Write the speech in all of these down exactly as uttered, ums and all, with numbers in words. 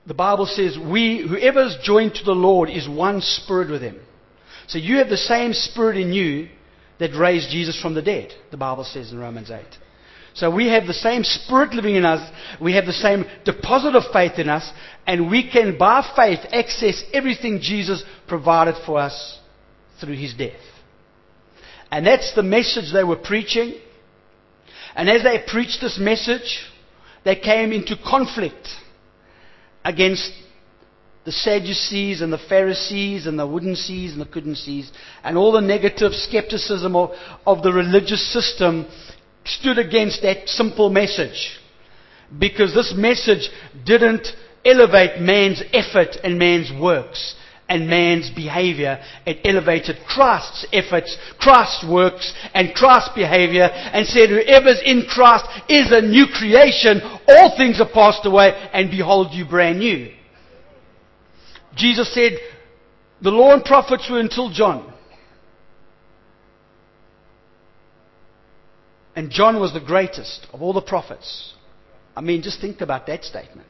the Bible says, we, whoever's joined to the Lord is one spirit with him. So you have the same spirit in you that raised Jesus from the dead, the Bible says in Romans eight. So we have the same spirit living in us, we have the same deposit of faith in us, and we can, by faith, access everything Jesus provided for us through his death. And that's the message they were preaching. And as they preached this message, they came into conflict against the Sadducees and the Pharisees and the wouldn't sees and the couldn't sees, and all the negative skepticism of, of the religious system stood against that simple message. Because this message didn't elevate man's effort and man's works and man's behavior. It elevated Christ's efforts, Christ's works, and Christ's behavior, and said, whoever's in Christ is a new creation. All things are passed away, and behold, you brand new. Jesus said, the law and prophets were until John. And John was the greatest of all the prophets. I mean, just think about that statement.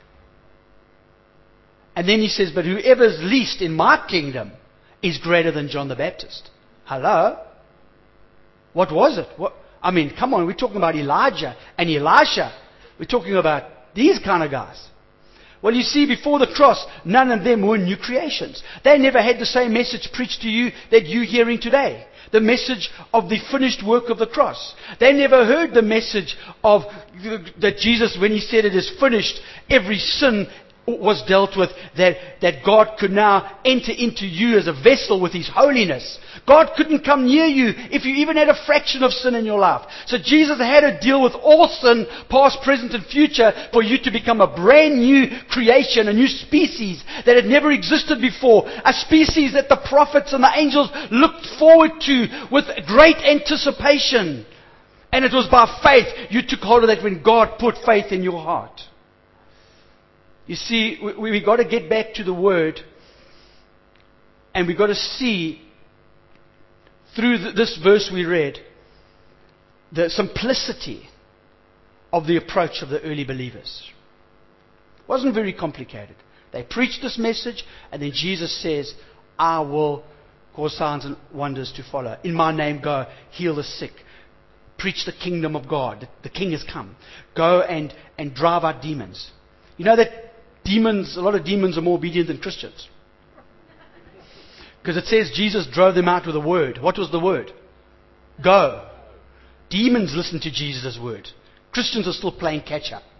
And then he says, but whoever's least in my kingdom is greater than John the Baptist. Hello? What was it? What? I mean, come on, we're talking about Elijah and Elisha. We're talking about these kind of guys. Well, you see, before the cross, none of them were new creations. They never had the same message preached to you that you're hearing today. The message of the finished work of the cross. They never heard the message of that Jesus, when he said it is finished, every sin was dealt with, that, that God could now enter into you as a vessel with his holiness. God couldn't come near you if you even had a fraction of sin in your life. So Jesus had to deal with all sin, past, present, and future, for you to become a brand new creation, a new species that had never existed before. A species that the prophets and the angels looked forward to with great anticipation. And it was by faith you took hold of that when God put faith in your heart. You see, we, we got to get back to the Word, and we got to see through the, this verse we read the simplicity of the approach of the early believers. It wasn't very complicated. They preached this message, and then Jesus says, I will cause signs and wonders to follow. In my name go, heal the sick. Preach the kingdom of God. The King has come. Go and, and drive out demons. You know that demons, a lot of demons are more obedient than Christians. Because it says Jesus drove them out with a word. What was the word? Go. Demons listen to Jesus' word. Christians are still playing catch up.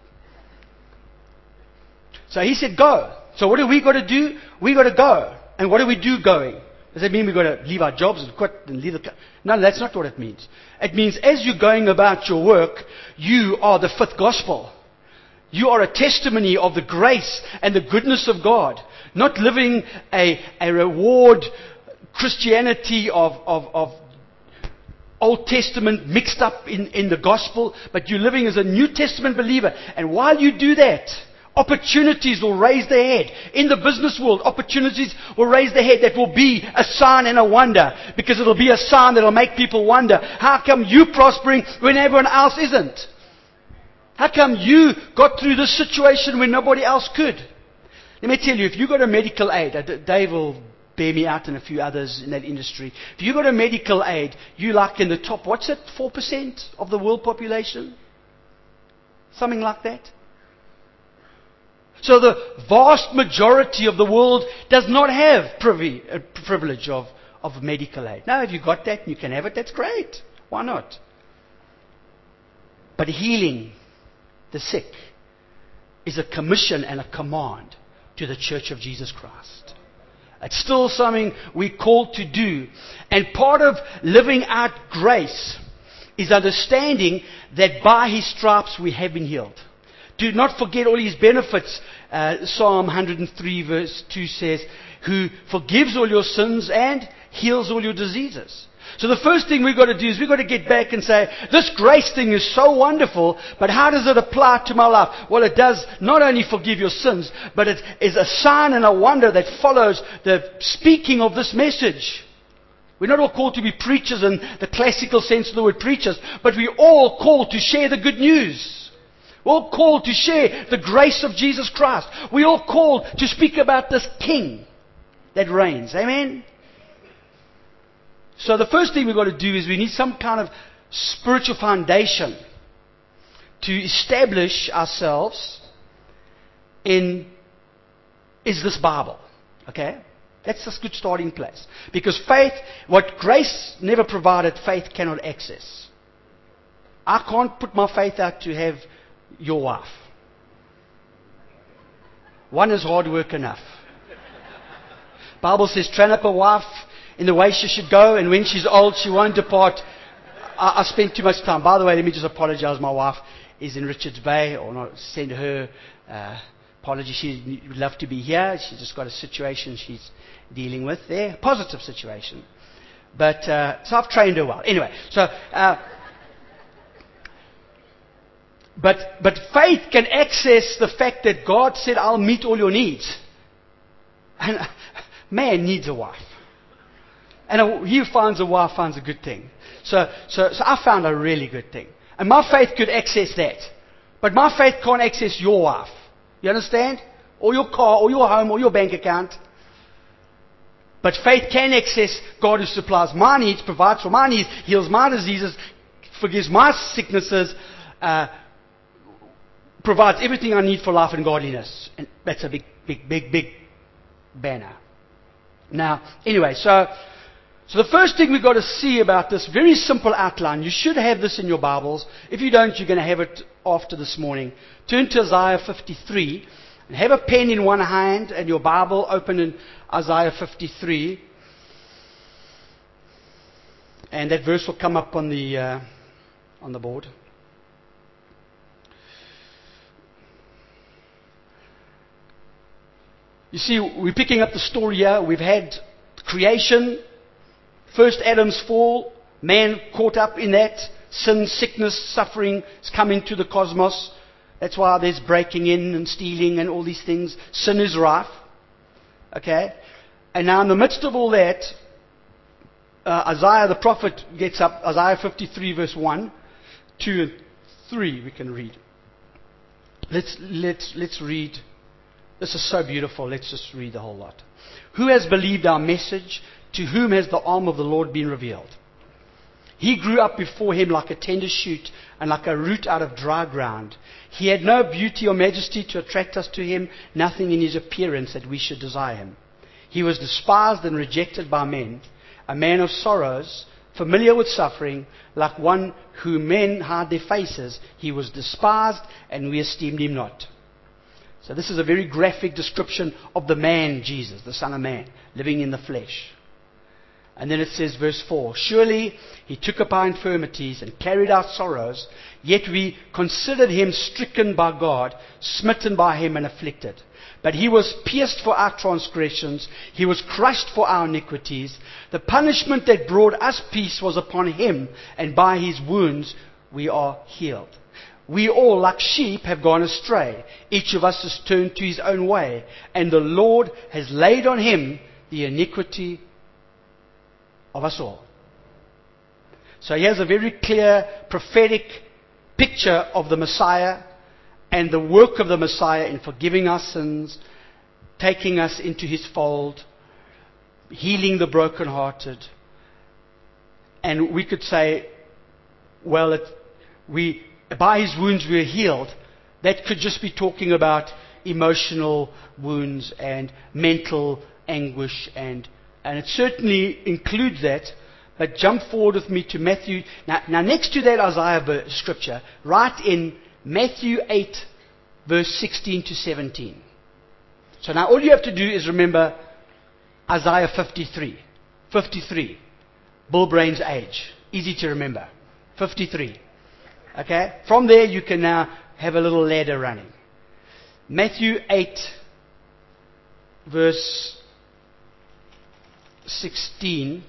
So he said go. So what do we got to do? We got to go. And what do we do going? Does that mean we've got to leave our jobs and quit and leave the... No, that's not what it means. It means as you're going about your work, you are the fifth gospel. You are a testimony of the grace and the goodness of God. Not living a, a reward Christianity of, of, of Old Testament mixed up in, in the gospel, but you're living as a New Testament believer. And while you do that, opportunities will raise their head. In the business world, opportunities will raise their head that will be a sign and a wonder. Because it'll be a sign that will make people wonder, how come you prospering when everyone else isn't? How come you got through this situation when nobody else could? Let me tell you, if you got a medical aid, Dave will bear me out and a few others in that industry. If you got a medical aid, you like in the top, what's it, four percent of the world population? Something like that. So the vast majority of the world does not have privy, uh, privilege of, of medical aid. Now, if you got that and you can have it, that's great. Why not? But healing the sick is a commission and a command to the Church of Jesus Christ. It's still something we're called to do. And part of living out grace is understanding that by His stripes we have been healed. Do not forget all His benefits. Uh, Psalm one hundred three verse two says, who forgives all your sins and heals all your diseases. So the first thing we've got to do is we've got to get back and say, this grace thing is so wonderful, but how does it apply to my life? Well, it does not only forgive your sins, but it is a sign and a wonder that follows the speaking of this message. We're not all called to be preachers in the classical sense of the word preachers, but we're all called to share the good news. We're all called to share the grace of Jesus Christ. We're all called to speak about this King that reigns. Amen? So the first thing we've got to do is we need some kind of spiritual foundation to establish ourselves in, is this Bible. Okay? That's a good starting place. Because faith, what grace never provided, faith cannot access. I can't put my faith out to have your wife. One is hard work enough. Bible says, train up a wife in the way she should go, and when she's old, she won't depart. I, I spent too much time. By the way, let me just apologize. My wife is in Richards Bay, or not, send her uh, apology. She would love to be here. She's just got a situation she's dealing with there. Positive situation. But, uh, so I've trained her well. Anyway, so... Uh, But, but faith can access the fact that God said, I'll meet all your needs. And man needs a wife. And a, he who finds a wife finds a good thing. So, so, so I found a really good thing. And my faith could access that. But my faith can't access your wife. You understand? Or your car, or your home, or your bank account. But faith can access God who supplies my needs, provides for my needs, heals my diseases, forgives my sicknesses, uh, provides everything I need for life and godliness. And that's a big, big, big, big banner. Now, anyway, so, so the first thing we've got to see about this very simple outline, you should have this in your Bibles. If you don't, you're going to have it after this morning. Turn to Isaiah fifty-three, and have a pen in one hand and your Bible open in Isaiah fifty-three. And that verse will come up on the, uh, on the board. You see, we're picking up the story here. We've had creation, first Adam's fall, man caught up in that, sin, sickness, suffering is coming to the cosmos. That's why there's breaking in and stealing and all these things. Sin is rife. Okay? And now in the midst of all that, uh, Isaiah the prophet gets up, Isaiah fifty-three verse one, two and three we can read. Let's, let's, let's read. This is so beautiful. Let's just read the whole lot. Who has believed our message? To whom has the arm of the Lord been revealed? He grew up before him like a tender shoot and like a root out of dry ground. He had no beauty or majesty to attract us to him, nothing in his appearance that we should desire him. He was despised and rejected by men, a man of sorrows, familiar with suffering, like one whom men hide their faces. He was despised and we esteemed him not. So this is a very graphic description of the man Jesus, the Son of Man, living in the flesh. And then it says, verse four, surely he took up our infirmities and carried our sorrows, yet we considered him stricken by God, smitten by him and afflicted. But he was pierced for our transgressions, he was crushed for our iniquities. The punishment that brought us peace was upon him, and by his wounds we are healed. We all, like sheep, have gone astray. Each of us has turned to his own way. And the Lord has laid on him the iniquity of us all. So here's a very clear prophetic picture of the Messiah and the work of the Messiah in forgiving our sins, taking us into his fold, healing the brokenhearted. And we could say, well, it, we... by his wounds we are healed. That could just be talking about emotional wounds and mental anguish, and and it certainly includes that. But jump forward with me to Matthew. Now, now next to that Isaiah scripture, right in Matthew eight, verse sixteen to seventeen. So now all you have to do is remember Isaiah fifty-three. fifty-three. Bill Brain's age. Easy to remember. fifty-three. Okay? From there you can now have a little ladder running. Matthew eight, verse sixteen.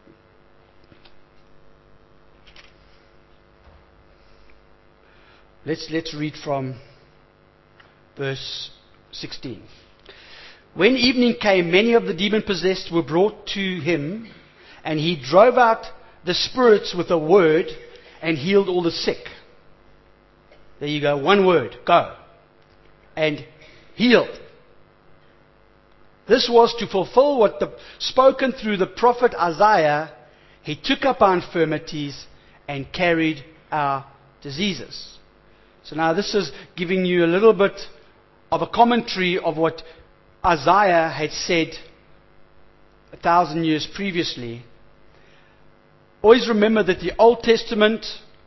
Let's, let's read from verse sixteen. When evening came, many of the demon-possessed were brought to him, and he drove out the spirits with a word and healed all the sick. There you go. One word. Go. And healed. This was to fulfill what the, spoken through the prophet Isaiah. He took up our infirmities and carried our diseases. So now this is giving you a little bit of a commentary of what Isaiah had said a thousand years previously. Always remember that the Old Testament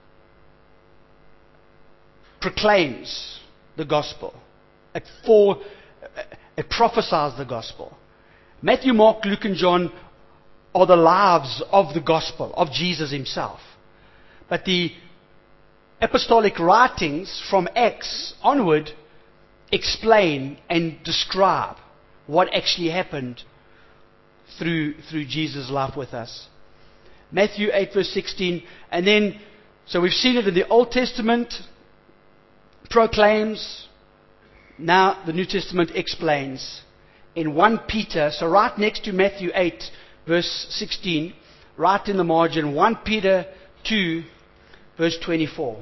proclaims the gospel. It, for, it prophesies the gospel. Matthew, Mark, Luke, and John are the lives of the gospel, of Jesus himself. But the apostolic writings from Acts onward explain and describe what actually happened through, through Jesus' life with us. Matthew eight verse sixteen, and then, so we've seen it in the Old Testament, proclaims, now the New Testament explains. In First Peter, so right next to Matthew eight verse sixteen, right in the margin, First Peter two verse twenty-four.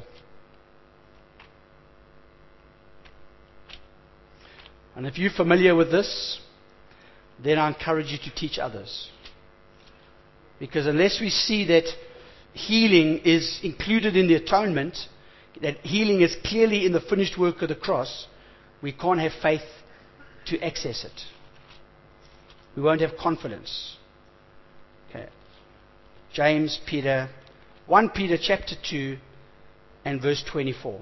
And if you're familiar with this, then I encourage you to teach others. Because unless we see that healing is included in the atonement, that healing is clearly in the finished work of the cross, we can't have faith to access it. We won't have confidence. Okay. James, Peter, First Peter chapter two and verse twenty-four.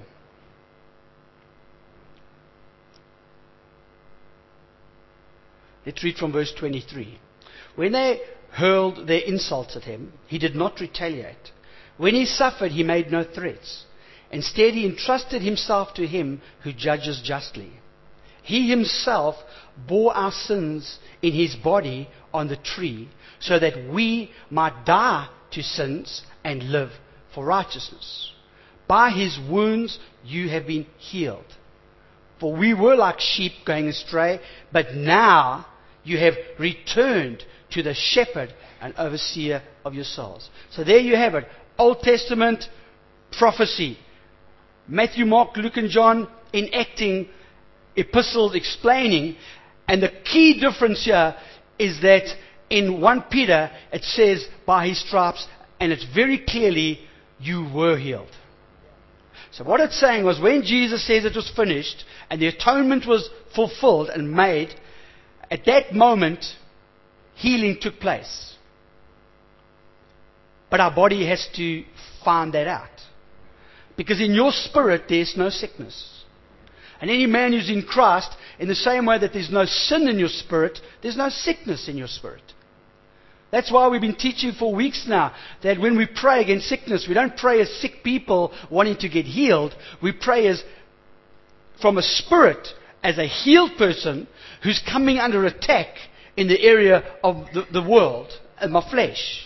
Let's read from verse twenty-three. When they hurled their insults at him, he did not retaliate. When he suffered, he made no threats. Instead, he entrusted himself to him who judges justly. He himself bore our sins in his body on the tree, so that we might die to sins and live for righteousness. By his wounds you have been healed. For we were like sheep going astray, but now you have returned to the shepherd and overseer of your souls. So there you have it. Old Testament prophecy. Matthew, Mark, Luke, and John enacting epistles explaining. And the key difference here is that in First Peter it says by his stripes, and it's very clearly you were healed. So what it's saying was when Jesus says it was finished and the atonement was fulfilled and made, at that moment healing took place. But our body has to find that out. Because in your spirit there's no sickness. And any man who's in Christ, in the same way that there's no sin in your spirit, there's no sickness in your spirit. That's why we've been teaching for weeks now that when we pray against sickness, we don't pray as sick people wanting to get healed. We pray as from a spirit, as a healed person who's coming under attack in the area of the, the world and my flesh.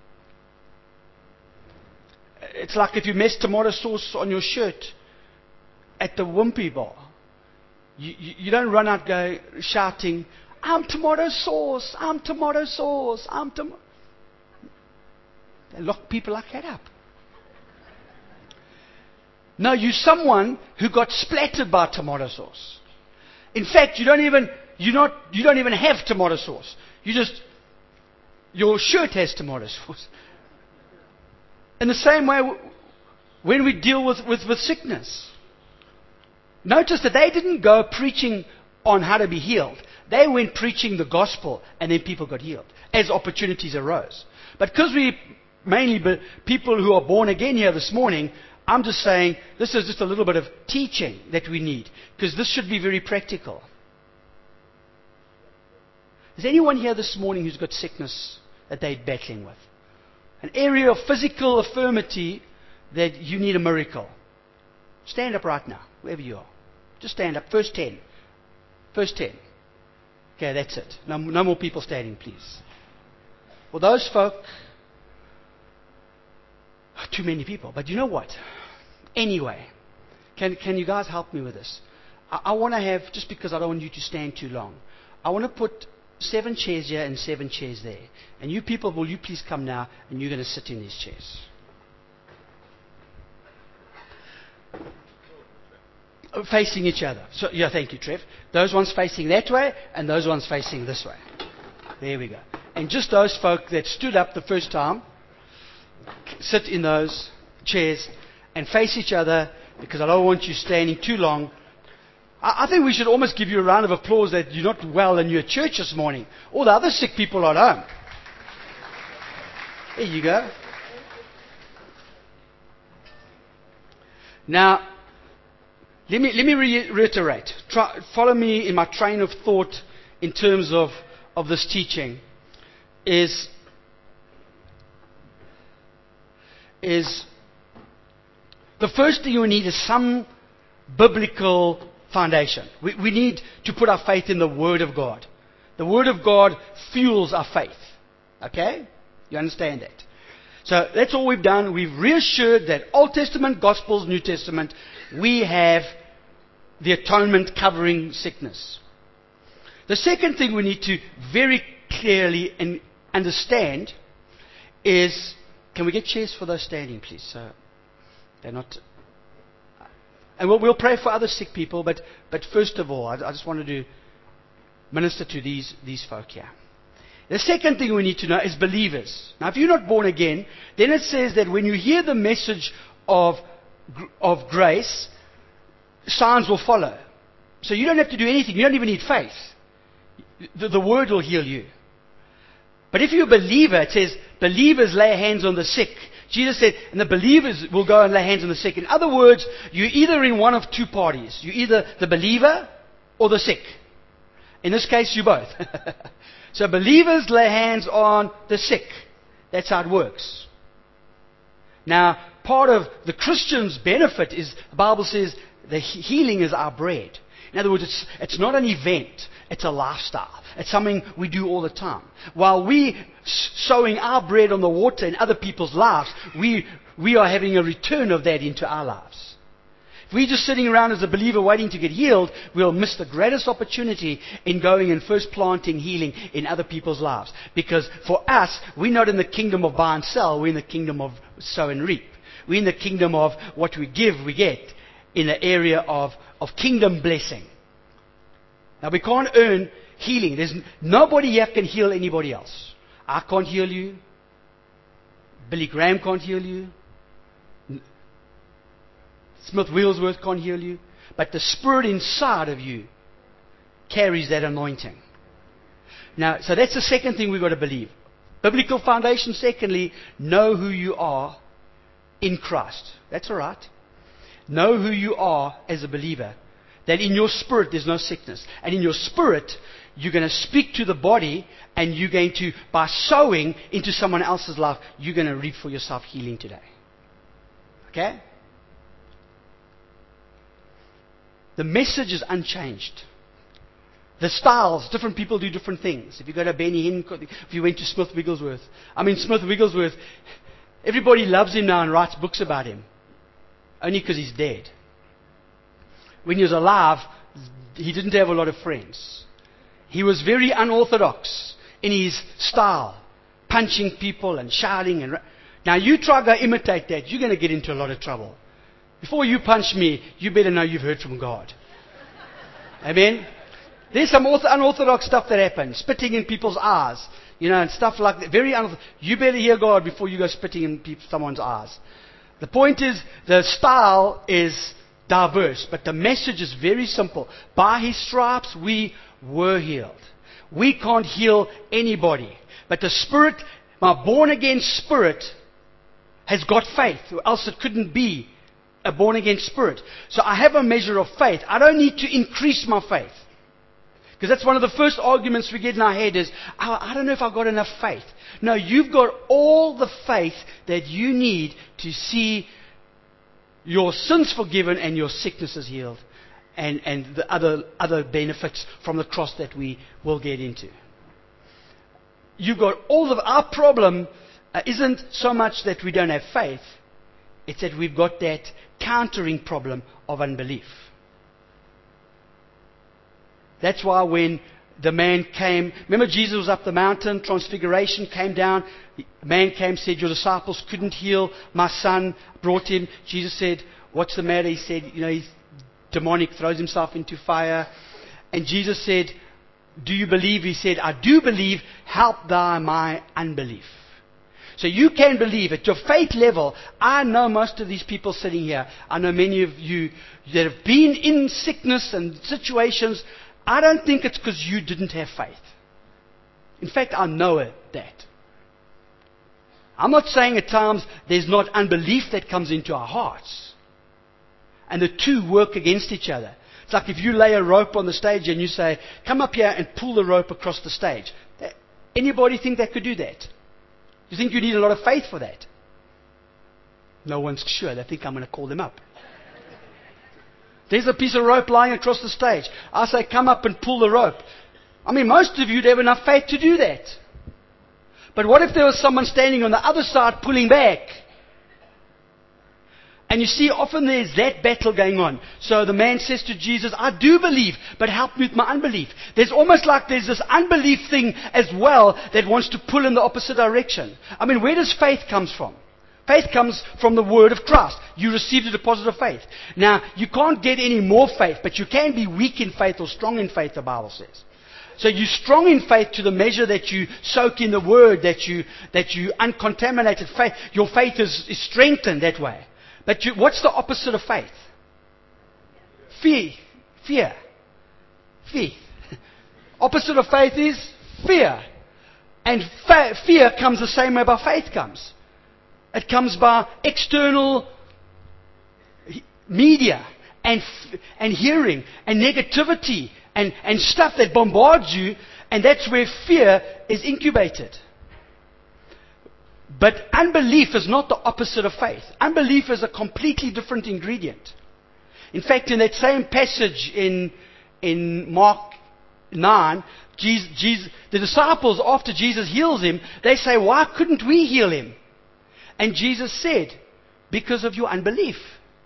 It's like if you mess tomato sauce on your shirt at the Wimpy bar. You, you, you don't run out go shouting, I'm tomato sauce, I'm tomato sauce, I'm tomato. They lock people like that up. No, you're someone who got splattered by tomato sauce. In fact, you don't even you not you don't even have tomato sauce. You just your shirt has tomato sauce. In the same way, when we deal with, with, with sickness, notice that they didn't go preaching on how to be healed. They went preaching the gospel, and then people got healed as opportunities arose. But because we mainly be people who are born again here this morning, I'm just saying this is just a little bit of teaching that we need, because this should be very practical. Is anyone here this morning who's got sickness that they're battling with? An area of physical infirmity that you need a miracle. Stand up right now, wherever you are. Just stand up. First ten. First ten. Okay, that's it. No, no more people standing, please. Well, those folk, too many people. But you know what? Anyway, can, can you guys help me with this? I, I want to have, just because I don't want you to stand too long, I want to put seven chairs here and seven chairs there. And you people, will you please come now, and you're going to sit in these chairs. facing each other. So, yeah, thank you, Trev. Those ones facing that way, and those ones facing this way. There we go. And just those folk that stood up the first time, sit in those chairs and face each other, because I don't want you standing too long. I, I think we should almost give you a round of applause that you're not well and you're at church this morning. All the other sick people are at home. There you go. Now, let me, let me re- reiterate. Try, follow me in my train of thought in terms of, of this teaching. Is, is the first thing we need is some biblical foundation. We, we need to put our faith in the Word of God. The Word of God fuels our faith. Okay? You understand that? So that's all we've done. We've reassured that Old Testament, Gospels, New Testament, we have the atonement covering sickness. The second thing we need to very clearly and understand is, can we get chairs for those standing, please? So they're not. And we'll, we'll pray for other sick people, but, but first of all, I, I just wanted to minister to these, these folk here. The second thing we need to know is believers. Now, if you're not born again, then it says that when you hear the message of, of grace, signs will follow. So you don't have to do anything. You don't even need faith. The, the word will heal you. But if you're a believer, it says, believers lay hands on the sick. Jesus said, and the believers will go and lay hands on the sick. In other words, you're either in one of two parties. You're either the believer or the sick. In this case, you both. So believers lay hands on the sick. That's how it works. Now, part of the Christian's benefit is, the Bible says, the healing is our bread. In other words, it's, it's not an event. It's a lifestyle. It's something we do all the time. While we sowing our bread on the water in other people's lives, we, we are having a return of that into our lives. If we're just sitting around as a believer waiting to get healed, we'll miss the greatest opportunity in going and first planting healing in other people's lives. Because for us, we're not in the kingdom of buy and sell. We're in the kingdom of sow and reap. We're in the kingdom of what we give, we get, in the area of, of kingdom blessing. Now, we can't earn healing. There's nobody here can heal anybody else. I can't heal you. Billy Graham can't heal you. Smith Wigglesworth can't heal you. But the Spirit inside of you carries that anointing. Now, so that's the second thing we've got to believe. Biblical foundation. Secondly, know who you are in Christ. That's all right. Know who you are as a believer. That in your spirit there's no sickness. And in your spirit, you're going to speak to the body, and you're going to, by sowing into someone else's life, you're going to reap for yourself healing today. Okay? The message is unchanged. The styles, different people do different things. If you go to Benny Hinn, if you went to Smith Wigglesworth, I mean Smith Wigglesworth, everybody loves him now and writes books about him. Only because he's dead. When he was alive, he didn't have a lot of friends. He was very unorthodox in his style, punching people and shouting. And now you try to imitate that, you're going to get into a lot of trouble. Before you punch me, you better know you've heard from God. Amen? There's some unorthodox stuff that happens, spitting in people's eyes, you know, and stuff like that. Very unorthodox. You better hear God before you go spitting in pe- someone's eyes. The point is, the style is diverse, but the message is very simple. By His stripes we were healed. We can't heal anybody. But the Spirit, my born-again spirit, has got faith, or else it couldn't be a born-again spirit. So I have a measure of faith. I don't need to increase my faith. Because that's one of the first arguments we get in our head is, oh, I don't know if I've got enough faith. No, you've got all the faith that you need to see your sins forgiven and your sicknesses healed. And, and the other, other benefits from the cross that we will get into. You've got all of our problem uh, isn't so much that we don't have faith. It's that we've got that countering problem of unbelief. That's why when the man came, remember Jesus was up the mountain, transfiguration, came down, the man came, said, your disciples couldn't heal my son, brought him. Jesus said, what's the matter? He said, you know, he's demonic, throws himself into fire. And Jesus said, do you believe? He said, I do believe, help thou my unbelief. So you can believe at your faith level. I know most of these people sitting here. I know many of you that have been in sickness and situations. I don't think it's because you didn't have faith. In fact, I know it, that. I'm not saying at times there's not unbelief that comes into our hearts. And the two work against each other. It's like if you lay a rope on the stage and you say, come up here and pull the rope across the stage. Anybody think they could do that? You think you need a lot of faith for that? No one's sure. They think I'm going to call them up. There's a piece of rope lying across the stage. I say, come up and pull the rope. I mean, most of you would have enough faith to do that. But what if there was someone standing on the other side pulling back? And you see, often there's that battle going on. So the man says to Jesus, I do believe, but help me with my unbelief. There's almost like there's this unbelief thing as well that wants to pull in the opposite direction. I mean, where does faith come from? Faith comes from the word of Christ. You received a deposit of faith. Now, you can't get any more faith, but you can be weak in faith or strong in faith, the Bible says. So you're strong in faith to the measure that you soak in the word, that you that you uncontaminated faith. Your faith is, is strengthened that way. But you, what's the opposite of faith? Fear. Fear. Fear. Opposite of faith is fear. And fa- fear comes the same way by faith comes. It comes by external media and and hearing and negativity and, and stuff that bombards you, and that's where fear is incubated. But unbelief is not the opposite of faith. Unbelief is a completely different ingredient. In fact, in that same passage in, in Mark nine, Jesus, Jesus, the disciples, after Jesus heals him, they say, why couldn't we heal him? And Jesus said, because of your unbelief.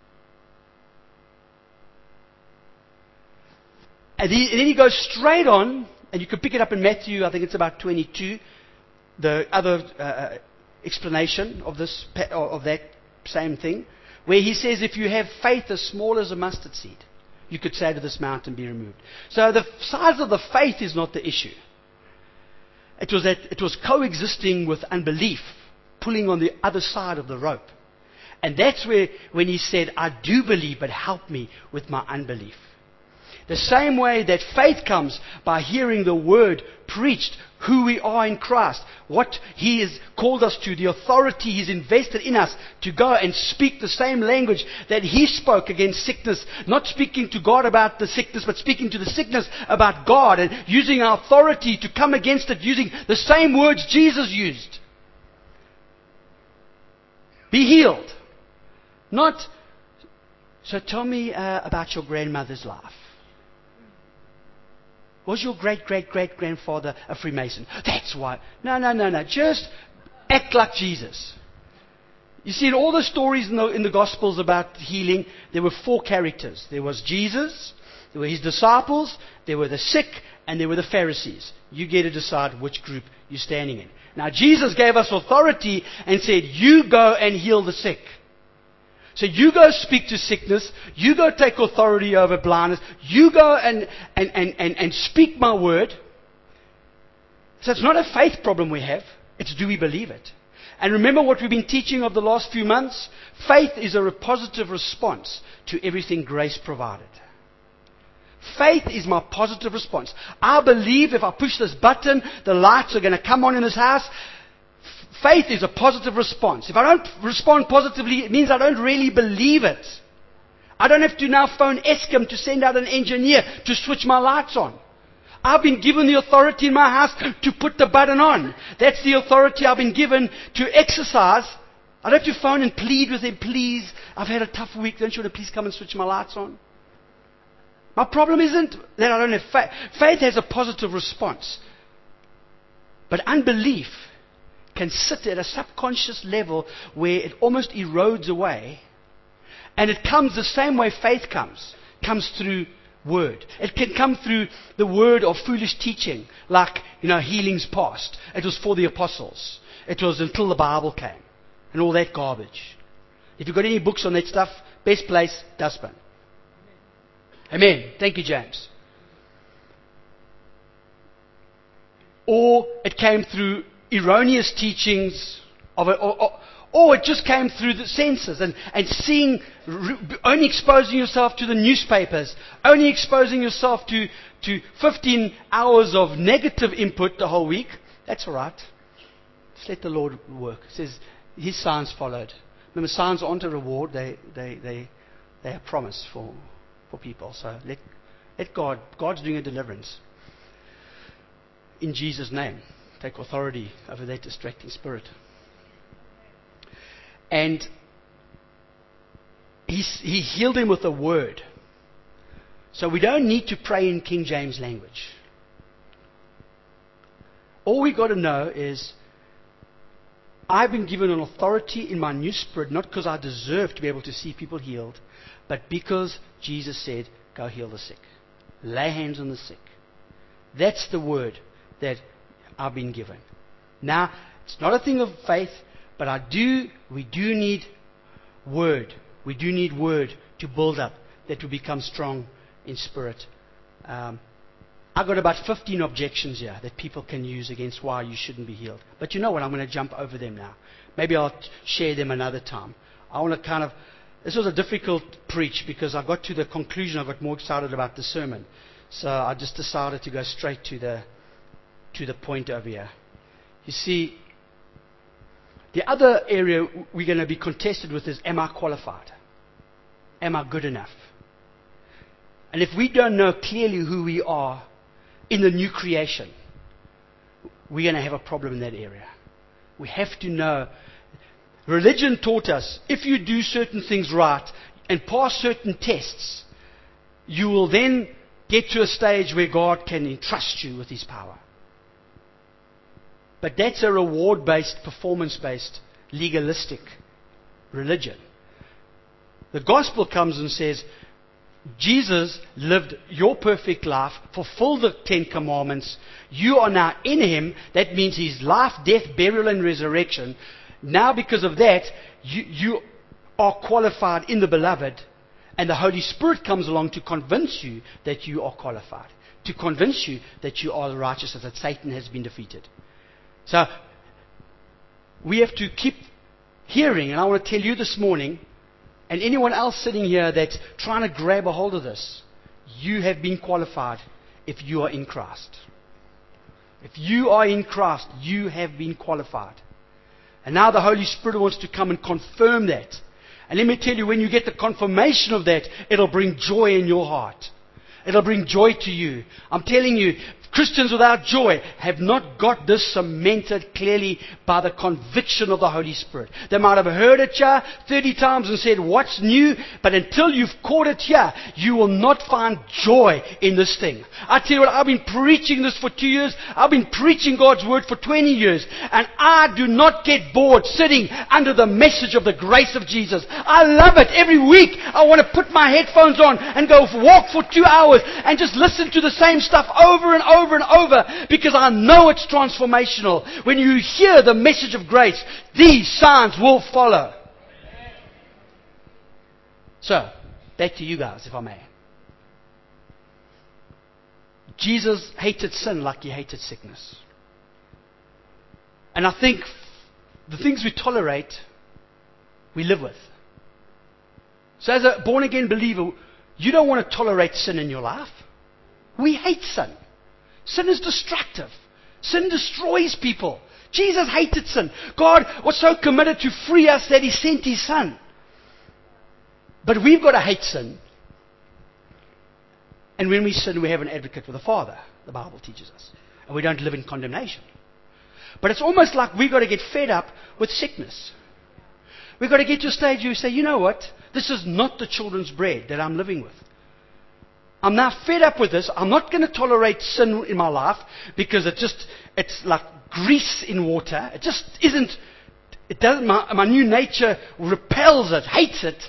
And, he, and then he goes straight on, and you can pick it up in Matthew, I think it's about twenty-two, the other uh, explanation of this of that same thing, where he says, if you have faith as small as a mustard seed, you could say to this mountain, be removed. So the size of the faith is not the issue. It was that it was coexisting with unbelief, pulling on the other side of the rope. And that's where, when he said, I do believe, but help me with my unbelief. The same way that faith comes by hearing the word preached, who we are in Christ, what He has called us to, the authority He's invested in us to go and speak the same language that He spoke against sickness, not speaking to God about the sickness, but speaking to the sickness about God, and using our authority to come against it, using the same words Jesus used. Be healed. Not, so tell me uh, about your grandmother's life. Was your great-great-great-grandfather a Freemason? That's why. No, no, no, no. Just act like Jesus. You see, in all the stories in the, in the Gospels about healing, there were four characters. There was Jesus, there were His disciples, there were the sick, and there were the Pharisees. You get to decide which group you're standing in. Now, Jesus gave us authority and said, you go and heal the sick. So you go speak to sickness, you go take authority over blindness, you go and, and, and, and, and speak my word. So it's not a faith problem we have, it's do we believe it? And remember what we've been teaching of the last few months? Faith is a positive response to everything grace provided. Faith is my positive response. I believe if I push this button, the lights are going to come on in this house. Faith is a positive response. If I don't respond positively, it means I don't really believe it. I don't have to now phone Eskom to send out an engineer to switch my lights on. I've been given the authority in my house to put the button on. That's the authority I've been given to exercise. I don't have to phone and plead with him, please, I've had a tough week, don't you want to please come and switch my lights on? My problem isn't that I don't have faith. Faith has a positive response. But unbelief can sit at a subconscious level where it almost erodes away. And it comes the same way faith comes. Comes through word. It can come through the word of foolish teaching. Like, you know, healing's past. It was for the apostles. It was until the Bible came. And all that garbage. If you've got any books on that stuff, best place, dustbin. Amen. Thank you, James. Or it came through erroneous teachings of it, or, or, or it just came through the senses and, and seeing, only exposing yourself to the newspapers, only exposing yourself to, to fifteen hours of negative input the whole week. That's all right. Just let the Lord work. It says His signs followed. Remember, signs aren't a reward; they they they they are a promise for for people. So let let God. God's doing a deliverance. In Jesus' name, take authority over that distracting spirit. And he, he healed him with a word. So we don't need to pray in King James language. All we got to know is, I've been given an authority in my new spirit, not because I deserve to be able to see people healed, but because Jesus said, go heal the sick. Lay hands on the sick. That's the word that I've been given. Now, it's not a thing of faith, but I do, we do need word. We do need word to build up, that we become strong in spirit. Um, I've got about fifteen objections here that people can use against why you shouldn't be healed. But you know what? I'm going to jump over them now. Maybe I'll t- share them another time. I want to kind of, this was a difficult preach because I got to the conclusion, I got more excited about the sermon. So I just decided to go straight to the to the point over here. You see, the other area we're going to be contested with is, am I qualified? Am I good enough? And if we don't know clearly who we are in the new creation, we're going to have a problem in that area. We have to know. Religion taught us, if you do certain things right and pass certain tests, you will then get to a stage where God can entrust you with His power. But that's a reward-based, performance-based, legalistic religion. The gospel comes and says, Jesus lived your perfect life, fulfilled the Ten Commandments. You are now in Him. That means His life, death, burial, and resurrection. Now because of that, you, you are qualified in the Beloved. And the Holy Spirit comes along to convince you that you are qualified. To convince you that you are the righteousness, that Satan has been defeated. So, we have to keep hearing, and I want to tell you this morning, and anyone else sitting here that's trying to grab a hold of this, you have been qualified if you are in Christ. If you are in Christ, you have been qualified. And now the Holy Spirit wants to come and confirm that. And let me tell you, when you get the confirmation of that, it'll bring joy in your heart. It'll bring joy to you. I'm telling you, Christians without joy have not got this cemented clearly by the conviction of the Holy Spirit. They might have heard it here thirty times and said, what's new? But until you've caught it here, you will not find joy in this thing. I tell you what, I've been preaching this for two years. I've been preaching God's Word for twenty years. And I do not get bored sitting under the message of the grace of Jesus. I love it. Every week I want to put my headphones on and go walk for two hours and just listen to the same stuff over and over. Over and over, because I know it's transformational. When you hear the message of grace, these signs will follow. So, back to you guys, if I may. Jesus hated sin like He hated sickness. And I think the things we tolerate, we live with. So as a born-again believer, you don't want to tolerate sin in your life. We hate sin. Sin is destructive. Sin destroys people. Jesus hated sin. God was so committed to free us that He sent His Son. But we've got to hate sin. And when we sin, we have an advocate with the Father, the Bible teaches us. And we don't live in condemnation. But it's almost like we've got to get fed up with sickness. We've got to get to a stage where you say, you know what? This is not the children's bread that I'm living with. I'm now fed up with this. I'm not going to tolerate sin in my life because it just, it's like grease in water. It just isn't, it doesn't, my, my new nature repels it, hates it.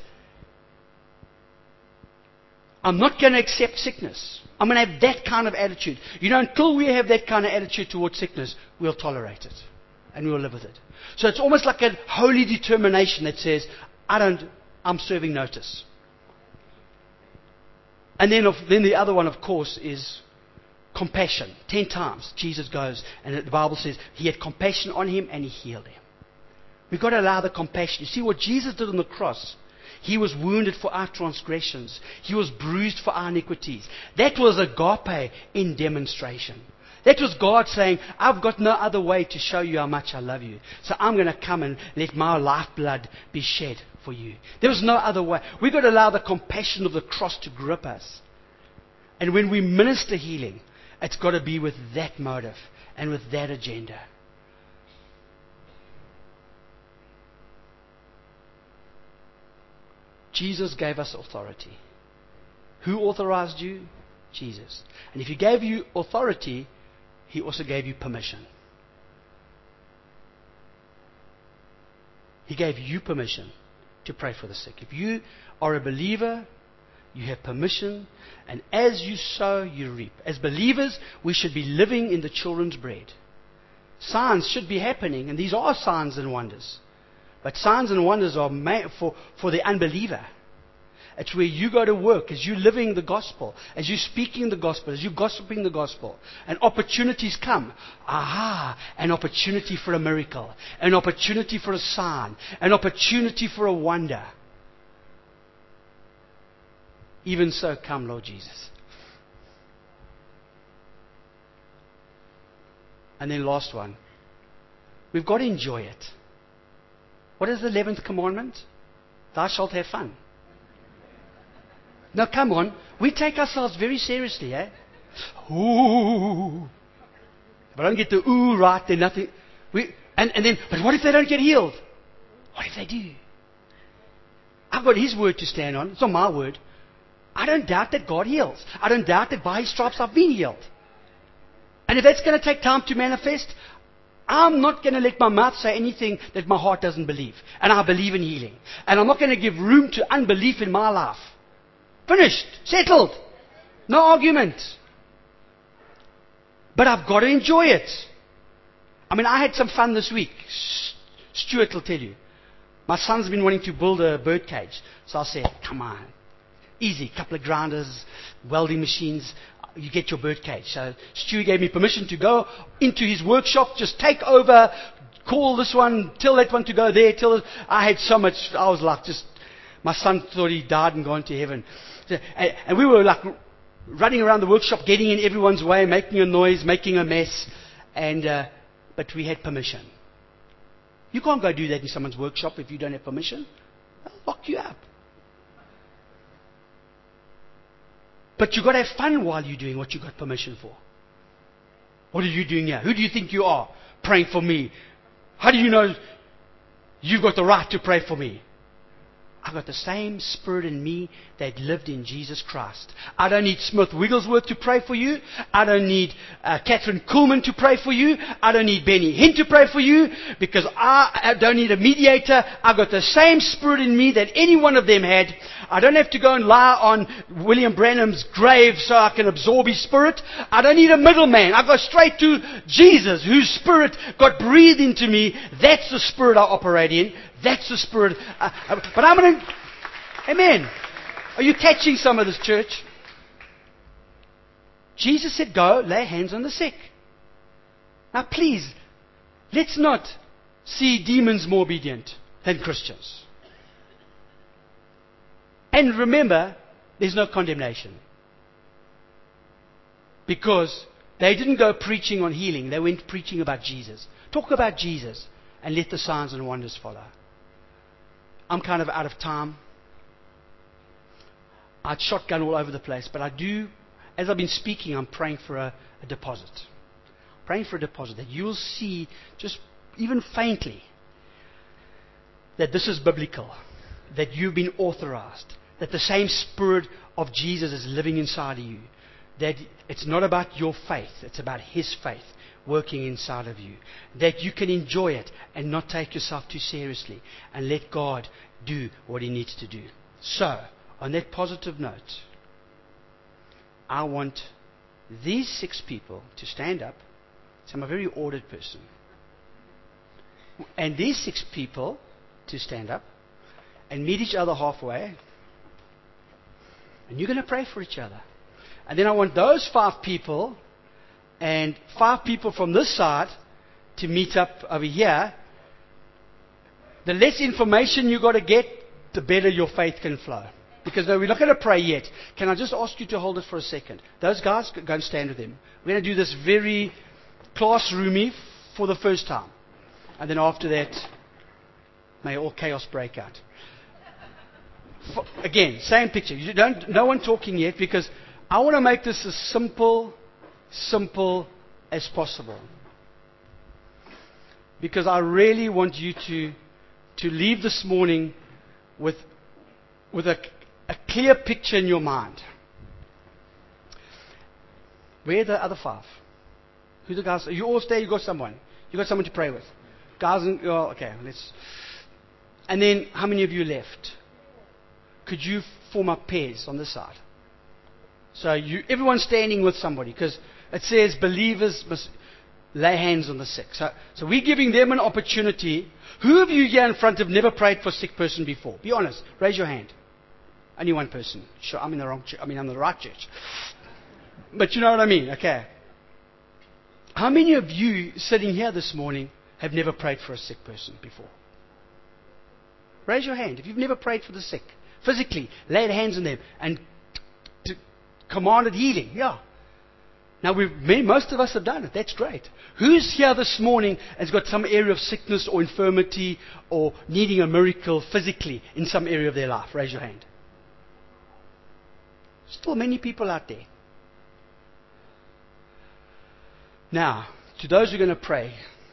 I'm not going to accept sickness. I'm going to have that kind of attitude. You know, until we have that kind of attitude towards sickness, we'll tolerate it. And we'll live with it. So it's almost like a holy determination that says, I don't, I'm serving notice. And then, of, then the other one, of course, is compassion. Ten times Jesus goes, and the Bible says he had compassion on him and he healed him. We've got to allow the compassion. You see what Jesus did on the cross? He was wounded for our transgressions. He was bruised for our iniquities. That was agape in demonstration. That was God saying, I've got no other way to show you how much I love you. So I'm going to come and let my lifeblood be shed for you. There was no other way. We've got to allow the compassion of the cross to grip us. And when we minister healing, it's got to be with that motive and with that agenda. Jesus gave us authority. Who authorized you? Jesus. And if he gave you authority, he also gave you permission. He gave you permission to pray for the sick. If you are a believer, you have permission, and as you sow, you reap. As believers, we should be living in the children's bread. Signs should be happening, and these are signs and wonders. But signs and wonders are made for, for the unbeliever. It's where you go to work, as you're living the gospel, as you're speaking the gospel, as you're gossiping the gospel, and opportunities come. Aha! An opportunity for a miracle, an opportunity for a sign, an opportunity for a wonder. Even so, come, Lord Jesus. And then last one. We've got to enjoy it. What is the eleventh commandment? Thou shalt have fun. Now come on, we take ourselves very seriously, eh? Ooh. If I don't get the ooh right, then nothing. We, and, and then, but what if they don't get healed? What if they do? I've got his word to stand on. It's not my word. I don't doubt that God heals. I don't doubt that by his stripes I've been healed. And if that's going to take time to manifest, I'm not going to let my mouth say anything that my heart doesn't believe. And I believe in healing. And I'm not going to give room to unbelief in my life. Finished. Settled. No argument. But I've got to enjoy it. I mean, I had some fun this week. Stuart will tell you. My son's been wanting to build a bird cage. So I said, come on. Easy. Couple of grinders, welding machines. You get your bird cage. So Stu gave me permission to go into his workshop, just take over, call this one, tell that one to go there. Tell. I had so much. I was like, just my son thought he died and gone to heaven, and, and we were like running around the workshop, getting in everyone's way, making a noise, making a mess, and uh, but we had permission. You can't go do that in someone's workshop if you don't have permission. They'll lock you up. But you've got to have fun while you're doing what you got permission for. What are you doing here? Who do you think you are praying for me? How do you know you've got the right to pray for me? I've got the same spirit in me that lived in Jesus Christ. I don't need Smith Wigglesworth to pray for you. I don't need uh, Catherine Kuhlman to pray for you. I don't need Benny Hinn to pray for you, because I, I don't need a mediator. I've got the same spirit in me that any one of them had. I don't have to go and lie on William Branham's grave so I can absorb his spirit. I don't need a middleman. I go straight to Jesus, whose spirit got breathed into me. That's the spirit I operate in. That's the spirit. Uh, uh, but I'm going to... Amen. Are you catching some of this, church? Jesus said, go, lay hands on the sick. Now please, let's not see demons more obedient than Christians. And remember, there's no condemnation. Because they didn't go preaching on healing. They went preaching about Jesus. Talk about Jesus and let the signs and wonders follow. I'm kind of out of time. I'd shotgun all over the place, but I do, as I've been speaking, I'm praying for a, a deposit. Praying for a deposit that you'll see, just even faintly, that this is biblical, that you've been authorized, that the same Spirit of Jesus is living inside of you, that it's not about your faith, it's about His faith working inside of you, that you can enjoy it and not take yourself too seriously and let God do what He needs to do. So, on that positive note, I want these six people to stand up. So I'm a very ordered person. And these six people to stand up and meet each other halfway. And you're going to pray for each other. And then I want those five people and five people from this side to meet up over here. The less information you got to get, the better your faith can flow. Because no, we're not going to pray yet. Can I just ask you to hold it for a second? Those guys, go and stand with them. We're going to do this very classroomy for the first time. And then after that, may all chaos break out. For, again, same picture. You don't, no one talking yet, because I want to make this as simple, simple as possible. Because I really want you to, to leave this morning with, with a, a clear picture in your mind. Where are the other five? Who the guys? You all stay, you got someone. You got someone to pray with. Guys, and, oh, okay, let's. And then, how many of you left? Could you form up pairs on this side? So you, everyone's standing with somebody, because it says believers must lay hands on the sick. So, so we're giving them an opportunity. Who of you here in front have never prayed for a sick person before? Be honest. Raise your hand. Only one person. Sure, I'm in the wrong church. I mean, I'm in the right church. But you know what I mean, okay. How many of you sitting here this morning have never prayed for a sick person before? Raise your hand if you've never prayed for the sick. Physically, laid hands on them and t- t- commanded healing. Yeah. Now, we've, most of us have done it. That's great. Who's here this morning has got some area of sickness or infirmity or needing a miracle physically in some area of their life? Raise your hand. Still many people out there. Now, to those who are going to pray,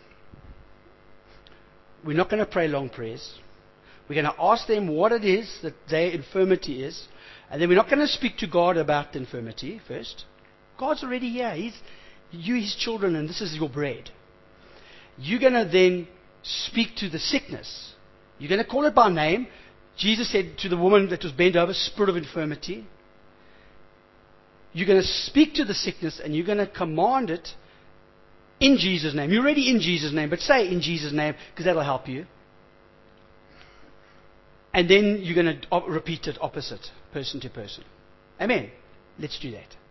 we're not going to pray long prayers. We're going to ask them what it is that their infirmity is. And then we're not going to speak to God about the infirmity first. God's already here. He's you, His children, and this is your bread. You're going to then speak to the sickness. You're going to call it by name. Jesus said to the woman that was bent over, spirit of infirmity. You're going to speak to the sickness, and you're going to command it in Jesus' name. You're already in Jesus' name, but say in Jesus' name, because that'll help you. And then you're going to repeat it opposite, person to person. Amen. Let's do that.